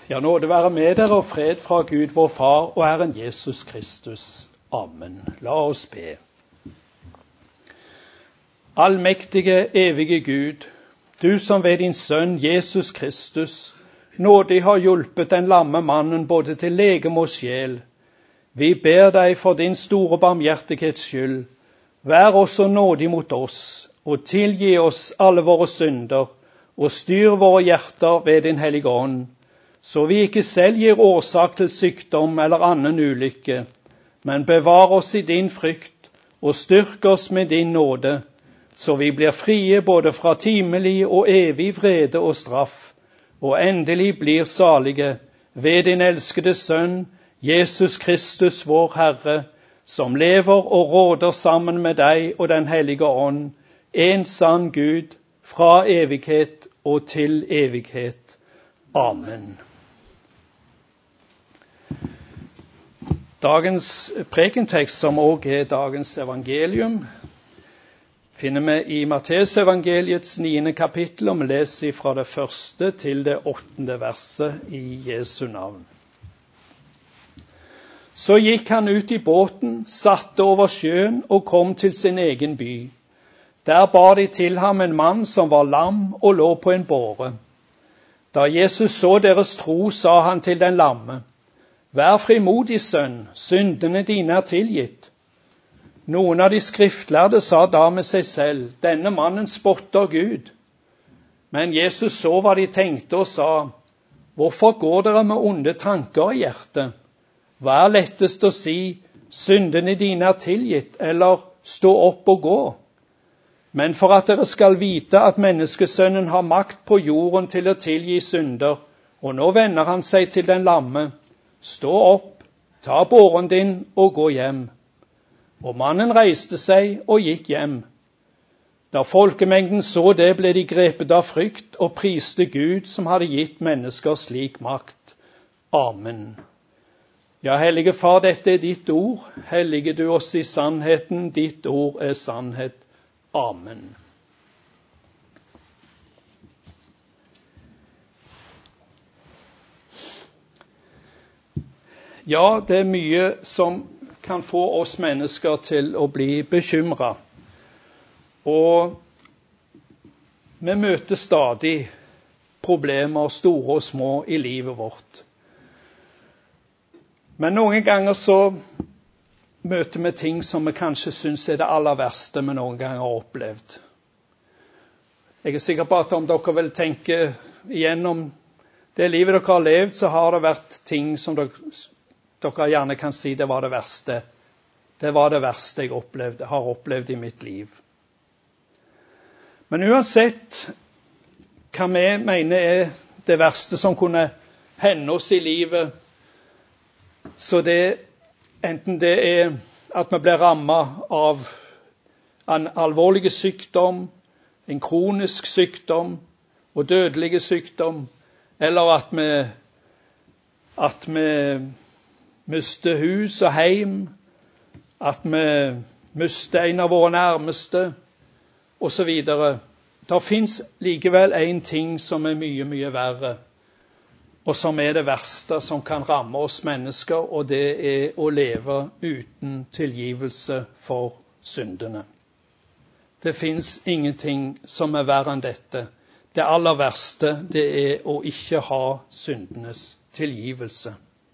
Ja, nåde være med dere og fred fra Gud, vår Far og Herren Jesus Kristus. Amen. La oss be. Allmektige, evige Gud, du som ved din sønn Jesus Kristus nådig har hjulpet den lamme mannen både til legeme og sjel. Vi ber deg for din store barmhjertighets skyld. Vær også nådig mot oss, og tilgi oss alle våre synder, og styr våre hjerter ved din hellige ånd, så vi ikke selv gir årsak til sykdom eller annen ulykke, men bevar oss i din frykt, og styrk oss med din nåde, så vi blir frie både fra timelig og evig vrede og straff, og endelig blir salige ved din elskede Sønn, Jesus Kristus, vår Herre, som lever og råder sammen med deg og den hellige ånd, en sann Gud, fra evighet og til evighet. Amen. Dagens prekentekst, som også er dagens evangelium, finner vi i Matteus evangeliets 9. kapittel, og vi leser fra det 1. til det 8. verset i Jesu navn. Så gikk han ut i båten, satte over sjøen og kom til sin egen by. Der bar de til ham en mann som var lam og lå på en båre. Da Jesus så deres tro, sa han til den lamme: Vær frimodig, sønn, syndene dine er tilgitt. Noen av de skriftlærde sa da med seg selv: Denne mannen spotter Gud. Men Jesus så hva de tenkte og sa: Hvorfor går dere med onde tanker i hjertet? Hva er lettest å si: Syndene dine er tilgitt, eller stå opp og gå? Men for at dere skal vite at menneskesønnen har makt på jorden til å tilgi synder, og nå vender han seg til den lamme: Stå opp, ta båren din og gå hjem. Og mannen reiste seg og gikk hjem. Da folkemengden så det, ble de grepet av frykt og priste Gud som hadde gitt mennesker slik makt. Amen. Ja, Hellige Far, dette er ditt ord. Hellige du oss i sannheten. Ditt ord er sannhet. Amen. Ja, det er mye som kan få oss mennesker til å bli bekymret. Og vi møter stadig problemer, store og små, i livet vårt. Men noen ganger så møter vi ting som vi kanskje synes er det aller verste vi noen ganger har opplevd. Jeg er sikker på at om dere vil tenke igjennom det livet dere har levd, så har det vært ting som dere gjerne kan si det var det verste. Det var det verste jeg har opplevd i mitt liv. Men uansett hva vi mener er det verste som kunne hende oss i livet, så enten det er at vi blir rammet av en alvorlig sykdom, en kronisk sykdom og dødelig sykdom, eller at vi mister hus og heim, at vi mister en av våre nærmeste, og så videre. Det finnes likevel en ting som er mye, mye verre, og som er det verste som kan ramme oss mennesker, og det er å leve uten tilgivelse for syndene. Det finnes ingenting som er verre enn dette. Det aller verste, det er å ikke ha syndenes tilgivelse.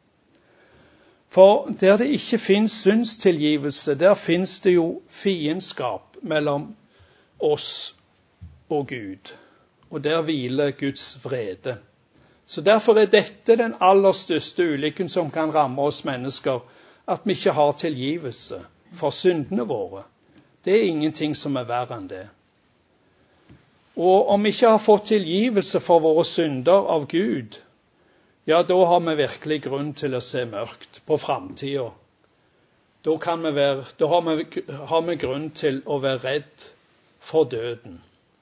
For der det ikke finnes syndstilgivelse, der finnes det jo fiendskap mellom oss og Gud. Og der hviler Guds vrede. Så derfor er dette den aller største ulykken som kan ramme oss mennesker, at vi ikke har tilgivelse for syndene våre. Det er ingenting som er verre enn det. Og om vi ikke har fått tilgivelse for våre synder av Gud, ja, da har vi virkelig grunn til å se mørkt på fremtiden. Da har vi grunn til å være redd for døden.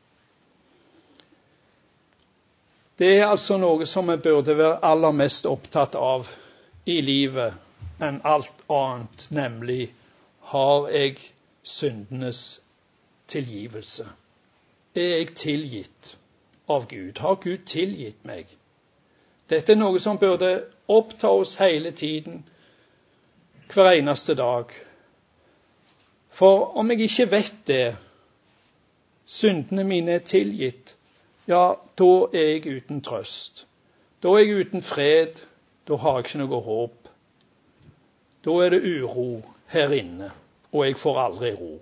Det er altså noe som vi burde være aller mest opptatt av i livet enn alt annet, nemlig: har jeg syndenes tilgivelse? Er jeg tilgitt av Gud? Har Gud tilgitt meg? Dette er noe som burde oppta oss hele tiden, hver eneste dag. For om jeg ikke vet det, syndene mine er tilgitt, ja, da er jeg uten trøst. Da er jeg uten fred, da har jeg ikke noe håp. Da er det uro her inne, og jeg får aldri ro.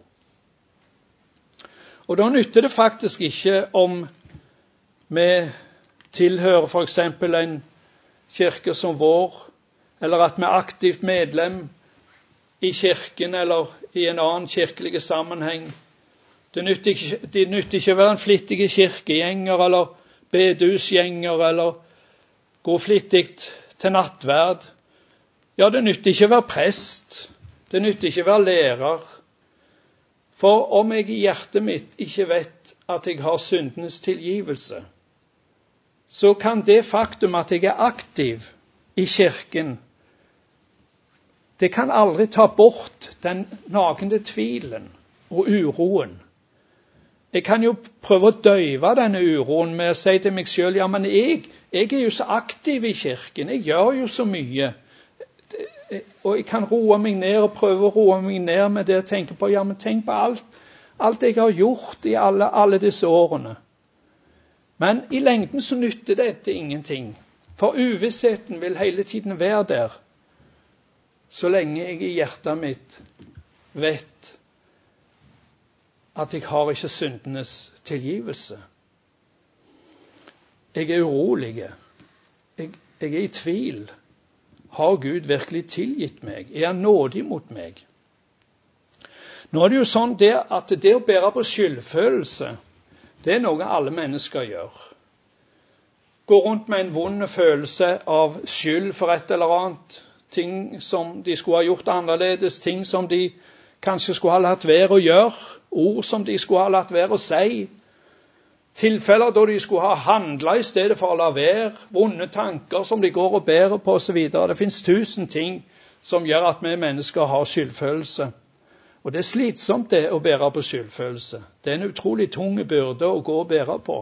Og da nytter det faktisk ikke om vi tilhører for eksempel en kirke som vår, eller at vi er aktivt medlem i kirken eller i en annen kirkelig sammenheng. Det nytter ikke å være en flittig kirkegjenger eller bedehusgjenger eller gå flittig til nattverd. Ja, det nytter ikke å være prest. Det nytter ikke å være lærer. For om jeg i hjertet mitt ikke vet at jeg har syndenes tilgivelse, så kan det faktum at jeg er aktiv i kirken, det kan aldri ta bort den nagende tvilen og uroen. Jeg kan jo prøve å døyve denne uroen med å si til meg selv, ja, men jeg er jo så aktiv i kirken, jeg gjør jo så mye. Og jeg kan roe meg ned og prøve å roe meg ned med det å tenke på, ja, men tenk på alt jeg har gjort i alle disse årene. Men i lengden så nytter det til ingenting, for uvissheten vil hele tiden være der, så lenge jeg i hjertet mitt vet at jeg har ikke syndenes tilgivelse. Jeg er urolig. Jeg er i tvil. Har Gud virkelig tilgitt meg? Er han nådig mot meg? Nå er det jo sånn at det å bære på skyldfølelse, det er noe alle mennesker gjør. Gå rundt med en vond følelse av skyld for et eller annet, ting som de skulle ha gjort annerledes, ting som de kanskje skulle ha latt være å gjøre, ord som de skulle ha latt være å si, tilfeller da de skulle ha handlet i stedet for å la være, vonde tanker som de går og bærer på og så videre. Det finnes 1000 ting som gjør at vi mennesker har skyldfølelse. Og det er slitsomt det å bære på skyldfølelse. Det er en utrolig tung byrde å gå og bære på.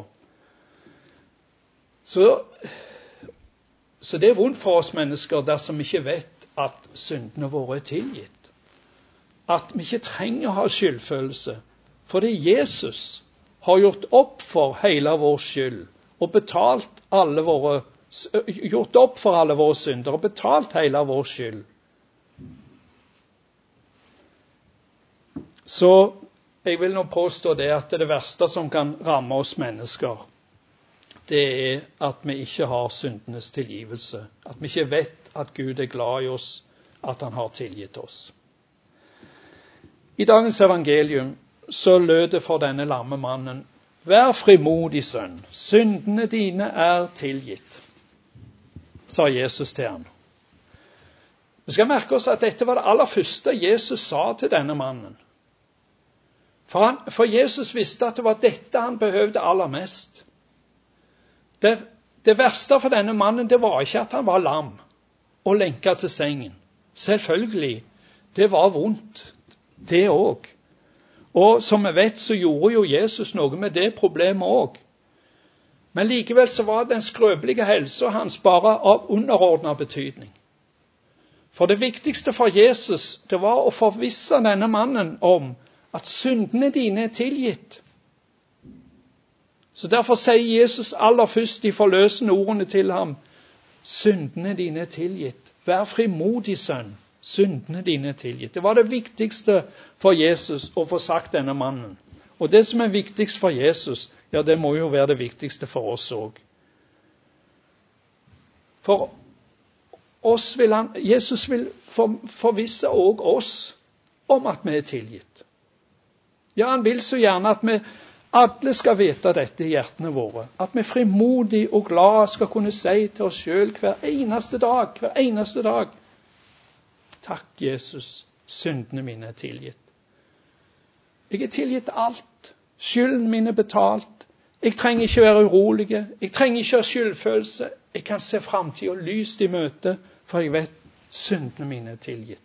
Så det er vondt for oss mennesker dersom vi ikke vet at syndene våre er tilgitt. At vi ikke trenger å ha skyldfølelse. Fordi Jesus har gjort opp for hele vår skyld og gjort opp for alle våre synder og betalt hele vår skyld. Så jeg vil nå påstå det at det verste som kan ramme oss mennesker, det er at vi ikke har syndenes tilgivelse. At vi ikke vet at Gud er glad i oss, at han har tilgitt oss. I dagens evangelium så lød det for denne lamme mannen: Vær frimodig, sønn, syndene dine er tilgitt, sa Jesus til han. Vi skal merke oss at dette var det aller første Jesus sa til denne mannen. For Jesus visste at det var dette han behøvde aller mest. Det verste for denne mannen, det var ikke at han var lam og lenket til sengen. Selvfølgelig, det var vondt, det også. Og som vi vet, så gjorde jo Jesus noe med det problemet også. Men likevel så var den skrøpelige helsa hans bare av underordnet betydning. For det viktigste for Jesus, det var å forvisse denne mannen om at syndene dine er tilgitt. Så derfor sier Jesus aller først de forløsende ordene til ham: Syndene dine er tilgitt. Vær frimodig, sønn. Syndene dine er tilgitt. Det var det viktigste for Jesus å få sagt denne mannen. Og det som er viktigst for Jesus, ja, det må jo være det viktigste for oss også. For oss vil Jesus vil forvisse også oss om at vi er tilgitt. Ja, han vil så gjerne at vi alle skal vite dette i hjertene våre. At vi frimodig og glad skal kunne si til oss selv hver eneste dag: Takk, Jesus, syndene mine er tilgitt. Jeg er tilgitt alt. Skylden min er betalt. Jeg trenger ikke være urolig. Jeg trenger ikke ha skyldfølelse. Jeg kan se fremtiden lyst i møte, for jeg vet syndene mine er tilgitt.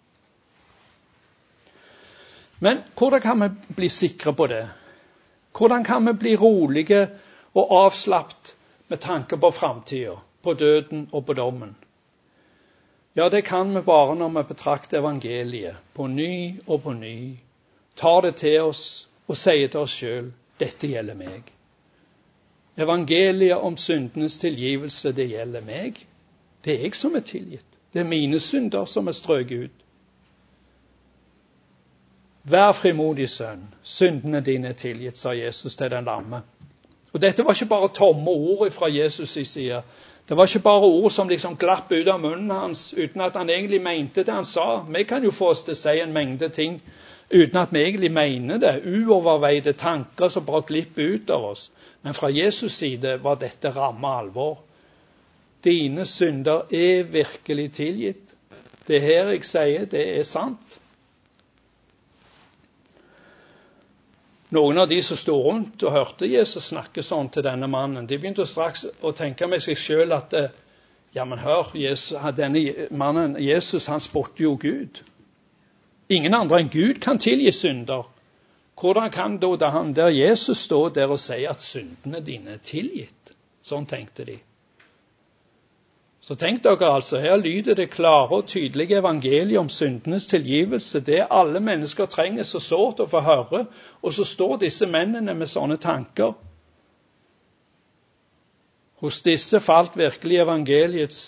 Men hvordan kan vi bli sikre på det? Hvordan kan vi bli rolige og avslappet med tanke på fremtiden? på døden og på dommen? Ja, det kan vi bare når vi betrakter evangeliet på ny og på ny, tar det til oss og sier til oss selv, dette gjelder meg. Evangeliet om syndenes tilgivelse, det gjelder meg. Det er jeg som er tilgitt. Det er mine synder som er strøket ut. Vær frimodig, sønn, syndene dine er tilgitt, sa Jesus til den lamme. Og dette var ikke bare tomme ord fra Jesus i siden. Det var ikke bare ord som liksom glapp ut av munnen hans, uten at han egentlig mente det han sa. Vi kan jo få oss til å si en mengde ting, uten at vi egentlig mener det. Uoverveide tanker som bare glipper ut av oss. Men fra Jesus side var dette ramme alvor. Dine synder er virkelig tilgitt. Det her jeg sier, det er sant. Noen av de som stod rundt og hørte Jesus snakke sånn til denne mannen, de begynte straks å tenke med seg selv at, ja, men hør, denne mannen, Jesus, han spotter jo Gud. Ingen andre enn Gud kan tilgi synder. Hvordan kan da han der Jesus stå der og si at syndene dine er tilgitt? Sånn tenkte de. Så tenk dere altså, her lyder det klare og tydelige evangeliet om syndenes tilgivelse. Det alle mennesker trenger så sårt å få høre, og så står disse mennene med sånne tanker. Hos disse falt virkelig evangeliets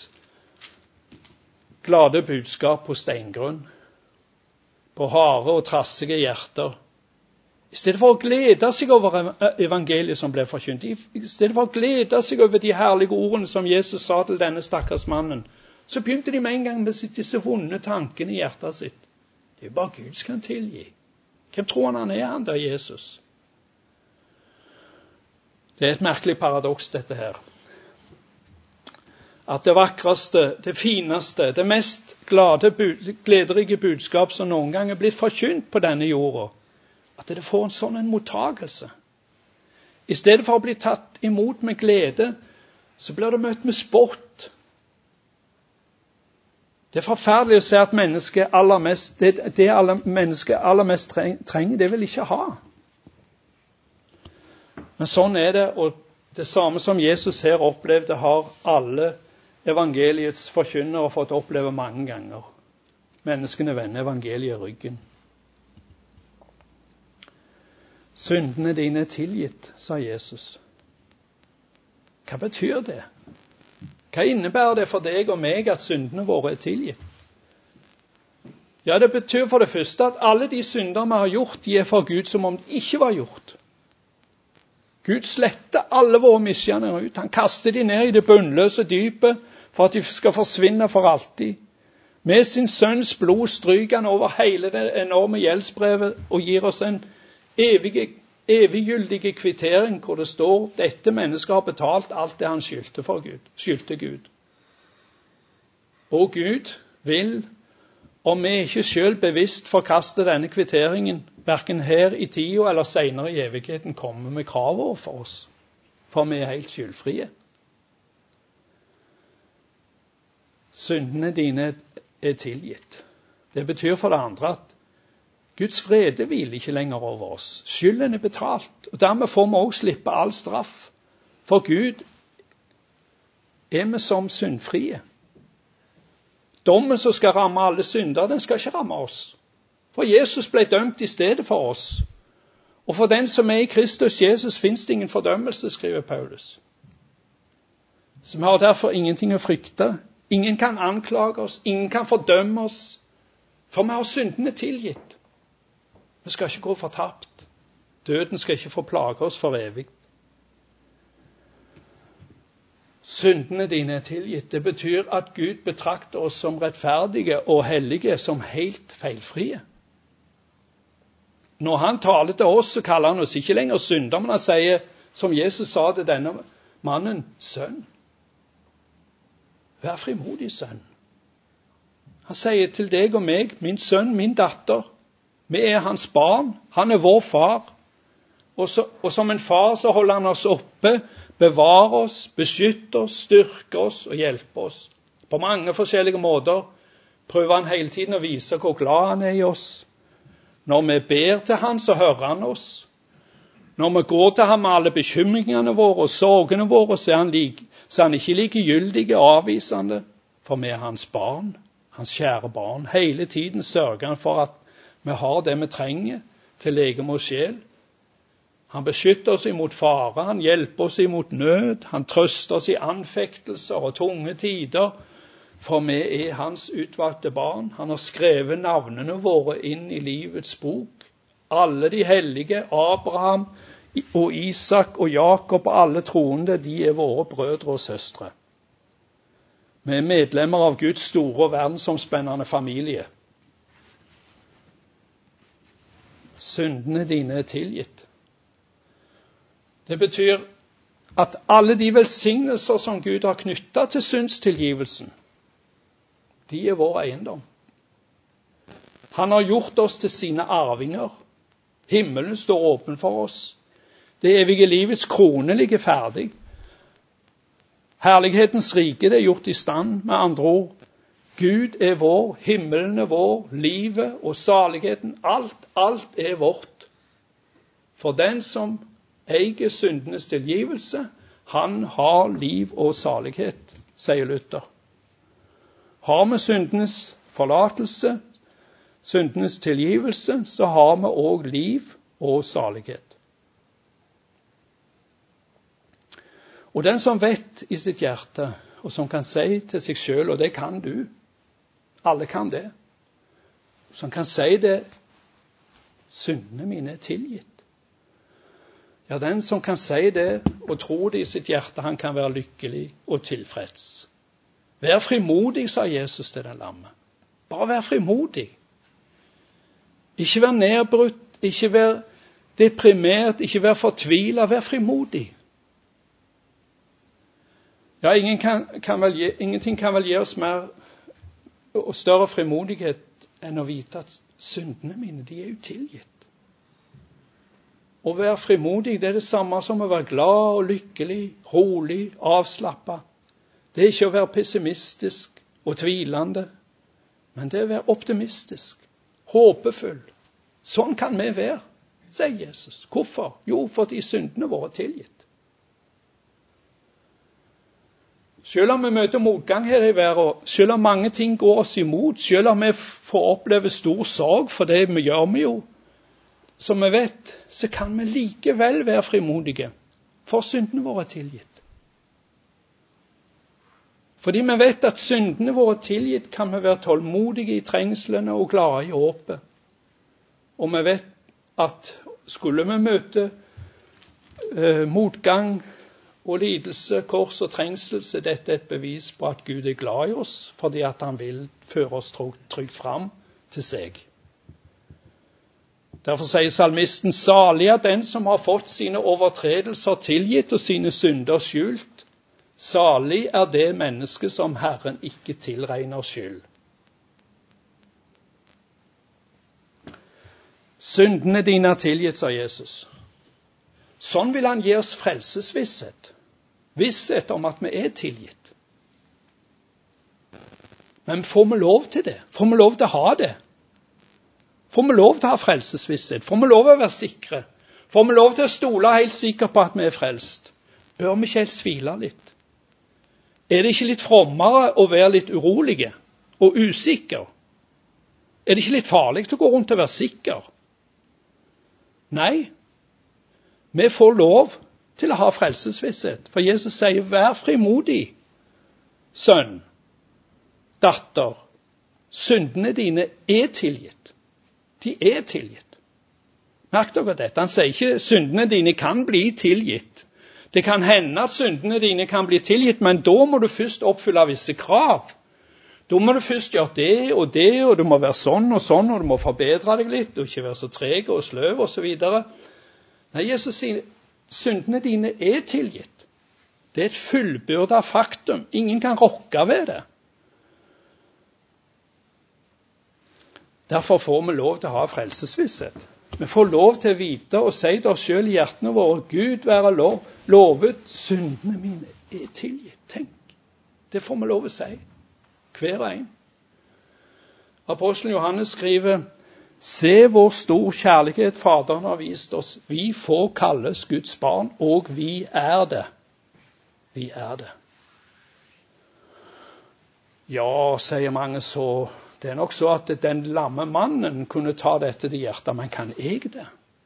glade budskap på steingrunn, på harde og trassige hjerter. I stedet for å glede seg over evangeliet som ble forkynt, i stedet for å glede seg over de herlige ordene som Jesus sa til denne stakkars mannen, så begynte de med en gang med disse vonde tankene i hjertet sitt. Det er bare Gud som kan tilgi. Hvem tror han er, han der Jesus? Det er et merkelig paradoks, dette her. At det vakreste, det fineste, det mest glederige budskap som noen gang er blitt forkynt på denne jorda, at det får en sånn en mottagelse. I stedet for å bli tatt imot med glede, så blir det møtt med spott. Det er forferdelig å se at mennesket mennesket aller mest trenger, det vil ikke ha. Men sånn er det, og det samme som Jesus her opplevde, har alle evangeliets forkynnere fått oppleve mange ganger. Menneskene vender evangeliet ryggen. Syndene dine er tilgitt, sa Jesus. Hva betyr det? Hva innebærer det for deg og meg at syndene våre er tilgitt? Ja, det betyr for det første at alle de synder vi har gjort, de er for Gud som om de ikke var gjort. Gud sletter alle våre misgjerninger ut. Han kaster de ned i det bunnløse dypet for at de skal forsvinne for alltid. Med sin sønns blod stryker han over hele det enorme gjeldsbrevet og gir oss en eviggyldige kvittering hvor det står dette mennesket har betalt alt det han skyldte Gud. Og Gud vil, om vi ikke selv bevisst forkaster denne kvitteringen, hverken her i tida eller senere i evigheten, komme med krav overfor oss, for vi er helt skyldfrie. Syndene dine er tilgitt. Det betyr for det andre at Guds vrede hviler ikke lenger over oss. Skylden er betalt, og dermed får vi også slippe all straff. For Gud er vi som syndfrie. Dommen som skal ramme alle synder, den skal ikke ramme oss. For Jesus ble dømt i stedet for oss. Og for den som er i Kristus Jesus finnes det ingen fordømmelse, skriver Paulus. Så vi har derfor ingenting å frykte. Ingen kan anklage oss, ingen kan fordømme oss, for vi har syndene tilgitt. Vi skal ikke gå fortapt. Døden skal ikke få plage oss for evig. Syndene dine er tilgitt. Det betyr at Gud betrakter oss som rettferdige og hellige, som helt feilfrie. Når han taler til oss, så kaller han oss ikke lenger synder, men han sier, som Jesus sa til denne mannen, sønn. Vær frimodig, sønn. Han sier til deg og meg, min sønn, min datter, vi er hans barn, han er vår far, og som en far så holder han oss oppe, bevarer oss, beskytter oss, styrker oss og hjelper oss. På mange forskjellige måter prøver han hele tiden å vise hvor glad han er i oss. Når vi ber til han, så hører han oss. Når vi går til ham med alle bekymringene våre og sorgene våre, så er han ikke likegyldig og avvisende, for vi er hans barn, hans kjære barn. Hele tiden sørger han for at vi har det vi trenger til legeme og sjel. Han beskytter oss imot fare, han hjelper oss imot nød, han trøster oss i anfektelser og tunge tider, for vi er hans utvalgte barn. Han har skrevet navnene våre inn i livets bok. Alle de hellige, Abraham og Isak og Jakob og alle troende, de er våre brødre og søstre. Vi er medlemmer av Guds store og verdensomspennende familie. Syndene dine er tilgitt. Det betyr at alle de velsignelser som Gud har knyttet til syndstilgivelsen, de er vår eiendom. Han har gjort oss til sine arvinger. Himmelen står åpen for oss. Det evige livets krone ligger ferdig. Herlighetens rike det er gjort i stand, med andre ord. Gud er vår, himmelen er vår, livet og saligheten, alt er vårt. For den som eier syndenes tilgivelse, han har liv og salighet, sier Luther. Har vi syndenes forlatelse, syndenes tilgivelse, så har vi også liv og salighet. Og den som vet i sitt hjerte, og som kan si til seg selv, og det kan du, alle kan det, som kan si det, syndene mine er tilgitt. Ja, den som kan si det og tro det i sitt hjerte, han kan være lykkelig og tilfreds. Vær frimodig, sa Jesus til den lamme. Bare vær frimodig. Ikke vær nedbrutt, ikke vær deprimert, ikke vær fortvilet, vær frimodig. Ja, ingenting kan vel gi oss mer og større frimodighet enn å vite at syndene mine, de er jo tilgitt. Å være frimodig, det er det samme som å være glad og lykkelig, rolig, avslappet. Det er ikke å være pessimistisk og tvilende, men det er å være optimistisk, håpefull. Sånn kan vi være, sier Jesus. Hvorfor? Jo, fordi syndene våre er tilgitt. Selv om vi møter motgang her i verden, selv om mange ting går oss imot, selv om vi får oppleve stor sorg, for det gjør vi jo, som vi vet, så kan vi likevel være frimodige, for syndene våre er tilgitt. Fordi vi vet at syndene våre er tilgitt, kan vi være tålmodige i trengslene og glade i håpet. Og vi vet at skulle vi møte motgang og lidelse, kors og trengsel, så dette er et bevis på at Gud er glad i oss, fordi at han vil føre oss trygt fram til seg. Derfor sier salmisten, salig er den som har fått sine overtredelser tilgitt og sine synder skjult. Salig er det menneske som Herren ikke tilregner skyld. Syndene dine er tilgitt, sa Jesus. Sånn vil han gi oss frelsesvisshet. Visshet om at vi er tilgitt. Men får vi lov til det? Får vi lov til å ha det? Får vi lov til å ha frelsesvisshet? Får vi lov til å være sikre? Får vi lov til å stole helt sikkert på at vi er frelst? Bør vi ikke helt svile litt? Er det ikke litt frommere å være litt urolige og usikker? Er det ikke litt farlig å gå rundt og være sikker? Nei, vi får lov til å ha frelsesvisshet. For Jesus sier, vær frimodig, sønn, datter. Syndene dine er tilgitt. De er tilgitt. Merk dere dette. Han sier ikke, syndene dine kan bli tilgitt. Det kan hende at syndene dine kan bli tilgitt, men da må du først oppfylle visse krav. Da må du først gjøre det, og du må være sånn, og du må forbedre deg litt, og ikke være så treg og sløv, og så videre. Nei, Jesus sier, syndene dine er tilgitt. Det er et fullbyrdet faktum. Ingen kan rokke ved det. Derfor får vi lov til å ha frelsesvisshet. Vi får lov til å vite og si til oss selv i hjertene våre, Gud være lovet, syndene mine er tilgitt. Tenk, det får vi lov å si. Hver en. Apostelen Johannes skriver, Se hvor stor kjærlighet Faderen har vist oss. Vi får kalles Guds barn, og vi er det. Vi er det. Ja, sier mange så, det er nok så at den lamme mannen kunne ta dette til hjertet, men kan jeg det?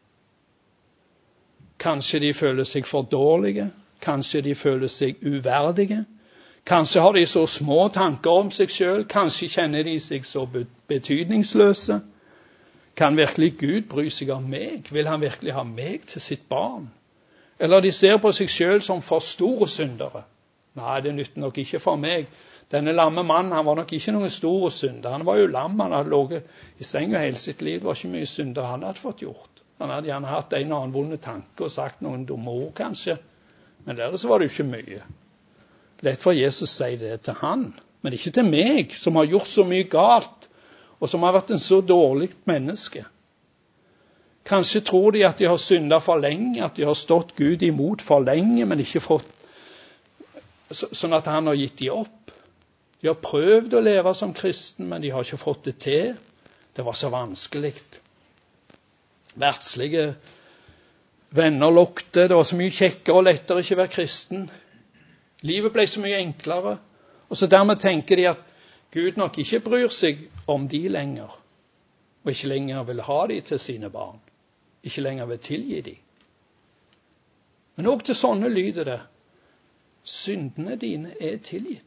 Kanskje de føler seg for dårlige, kanskje de føler seg uverdige, kanskje har de så små tanker om seg selv, kanskje kjenner de seg så betydningsløse. Kan virkelig Gud bry seg om meg? Vil han virkelig ha meg til sitt barn? Eller de ser på seg selv som for store syndere. Nei, det nytter nok ikke for meg. Denne lamme mannen, han var nok ikke noen store synder. Han var jo lam, han hadde ligget i senga hele sitt liv. Det var ikke mye synder han hadde fått gjort. Han hadde gjerne hatt en og annen vonde tanke og sagt noen dumme ord kanskje. Men ellers var det jo ikke mye. Lett for Jesus å si det til han, men ikke til meg, som har gjort så mye galt, og som har vært en så dårlig menneske. Kanskje tror de at de har syndet for lenge, at de har stått Gud imot for lenge, men ikke fått, sånn at han har gitt de opp. De har prøvd å leve som kristen, men de har ikke fått det til. Det var så vanskelig. Verdslige venner lukte, det var så mye kjekkere og lettere ikke være kristen. Livet ble så mye enklere, og så dermed tenker de at Gud nok ikke bryr seg om de lenger, og ikke lenger vil ha de til sine barn, ikke lenger vil tilgi de. Men også til sånne lyder det, syndene dine er tilgitt.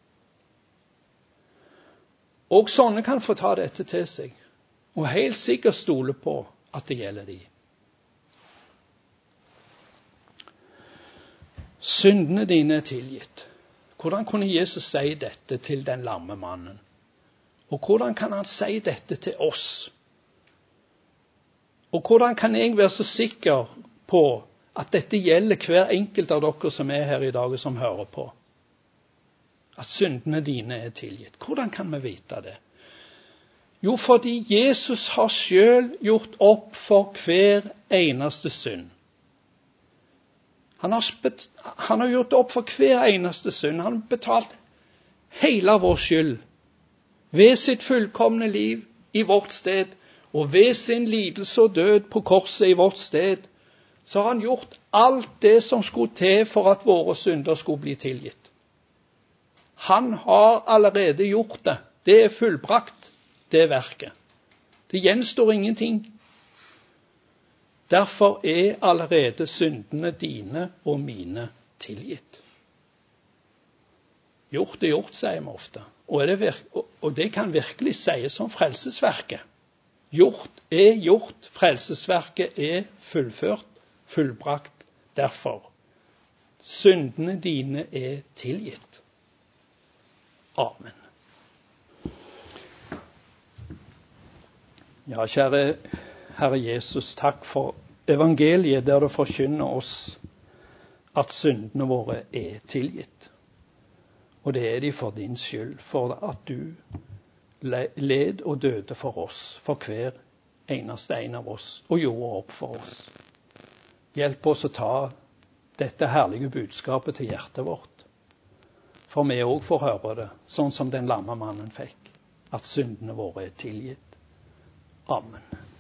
Og sånne kan få ta dette til seg, og helt sikkert stole på at det gjelder de. Syndene dine er tilgitt. Hvordan kunne Jesus si dette til den lamme mannen? Og hvordan kan han si dette til oss? Og hvordan kan jeg være så sikker på at dette gjelder hver enkelt av dere som er her i dag og som hører på? At syndene dine er tilgitt. Hvordan kan vi vite det? Jo, fordi Jesus har selv gjort opp for hver eneste synd. Han har gjort opp for hver eneste synd. Han har betalt hele vår skyld ved sitt fullkomne liv i vårt sted, og ved sin lidelse og død på korset i vårt sted, så har han gjort alt det som skulle til for at våre synder skulle bli tilgitt. Han har allerede gjort det. Det er fullbrakt, det verket. Det gjenstår ingenting. Derfor er allerede syndene dine og mine tilgitt. Gjort er gjort, sier vi ofte. Og det kan virkelig sies som frelsesverket. Gjort er gjort. Frelsesverket er fullført, fullbrakt. Derfor. Syndene dine er tilgitt. Amen. Ja, kjære Herre Jesus, takk for evangeliet der du forkynner oss at syndene våre er tilgitt. Og det er de for din skyld, for at du led og døde for oss, for hver eneste en av oss, og gjorde opp for oss. Hjelp oss å ta dette herlige budskapet til hjertet vårt, for vi også får høre det, sånn som den lamme mannen fikk, at syndene våre er tilgitt. Amen.